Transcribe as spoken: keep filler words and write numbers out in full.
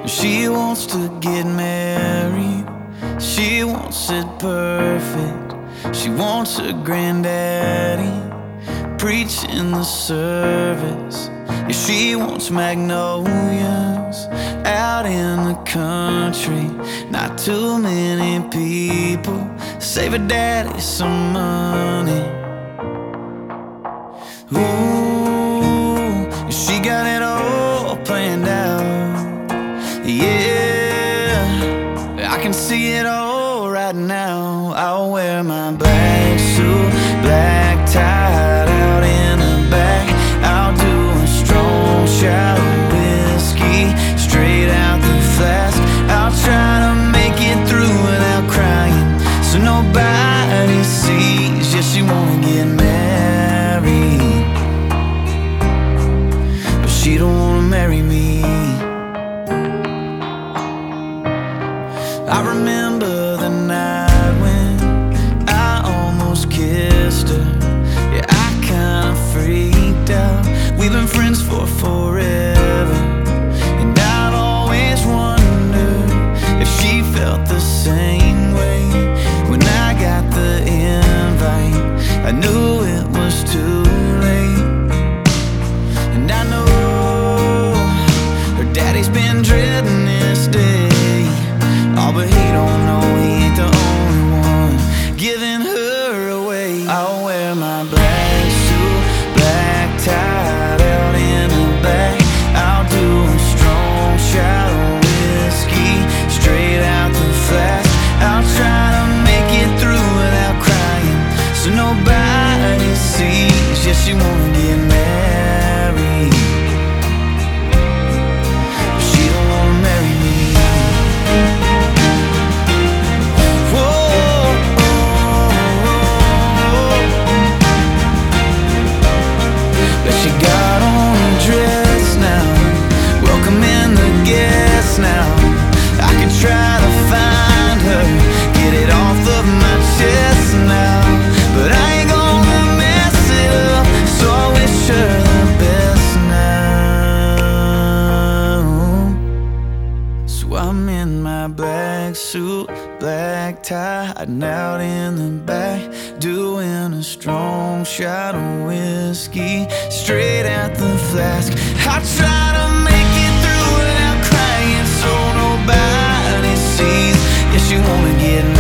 She wants to get married, she wants it perfect. She wants her granddaddy preaching the service. Yeah, she wants magnolias out in the country. Not too many people save her daddy some money. Ooh, she got it all planned out. Yeah, I can see it all right now. I'll wear my black suit, black tie out in the back. I'll do a strong shot of whiskey straight out the flask. I'll try to make it through without crying, so nobody sees. Yeah, she wanna get married, but she don't wanna marry me. I remember the night when I almost kissed her. Yeah, I kinda freaked out. We've been friends for forever, and I'd always wondered if she felt the same way. When I got the invite, I knew it was too late. And I know her daddy's been dreading this day. Oh, but he don't know he ain't the only one giving her away. I'll wear my black suit, black tie out in the back. I'll do a strong shot of whiskey straight out the flask. I'll try to make it through without crying, so nobody sees. Yeah, she wanna get married, but she don't wanna marry me. She got on a dress now, welcoming the guests now. I can try to find her, get it off of my chest now, but I ain't gonna mess it up, so I wish her the best now. So I'm in my black suit, black tie, hiding out in the back, doing a strong shot of whiskey straight out the flask. I try to make it through without crying, so nobody sees. Yeah, she wanna get